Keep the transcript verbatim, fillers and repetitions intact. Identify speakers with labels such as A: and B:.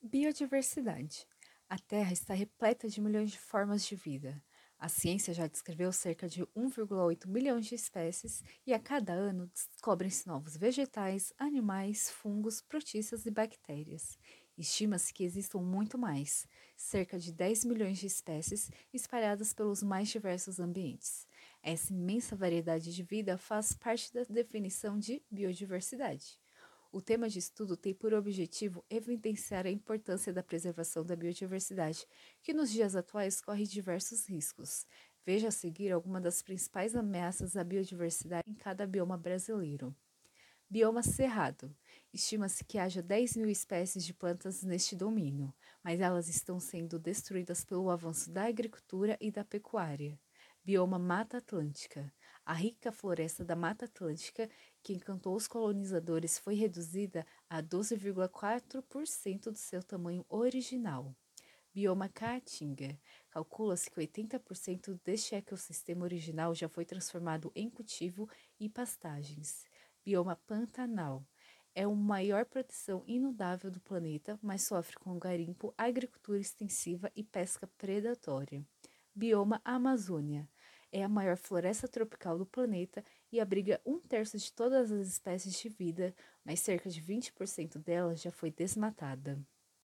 A: Biodiversidade. A Terra está repleta de milhões de formas de vida. A ciência já descreveu cerca de um vírgula oito bilhões de espécies e a cada ano descobrem-se novos vegetais, animais, fungos, protistas e bactérias. Estima-se que existam muito mais, cerca de dez milhões de espécies espalhadas pelos mais diversos ambientes. Essa imensa variedade de vida faz parte da definição de biodiversidade. O tema de estudo tem por objetivo evidenciar a importância da preservação da biodiversidade, que nos dias atuais corre diversos riscos. Veja a seguir algumas das principais ameaças à biodiversidade em cada bioma brasileiro. Bioma cerrado. Estima-se que haja dez mil espécies de plantas neste domínio, mas elas estão sendo destruídas pelo avanço da agricultura e da pecuária. Bioma Mata Atlântica. A rica floresta da Mata Atlântica, que encantou os colonizadores, foi reduzida a doze vírgula quatro por cento do seu tamanho original. Bioma Caatinga. Calcula-se que oitenta por cento deste ecossistema original já foi transformado em cultivo e pastagens. Bioma Pantanal. É a maior proteção inundável do planeta, mas sofre com garimpo, agricultura extensiva e pesca predatória. Bioma Amazônia. É a maior floresta tropical do planeta e abriga um terço de todas as espécies de vida, mas cerca de vinte por cento dela já foi desmatada.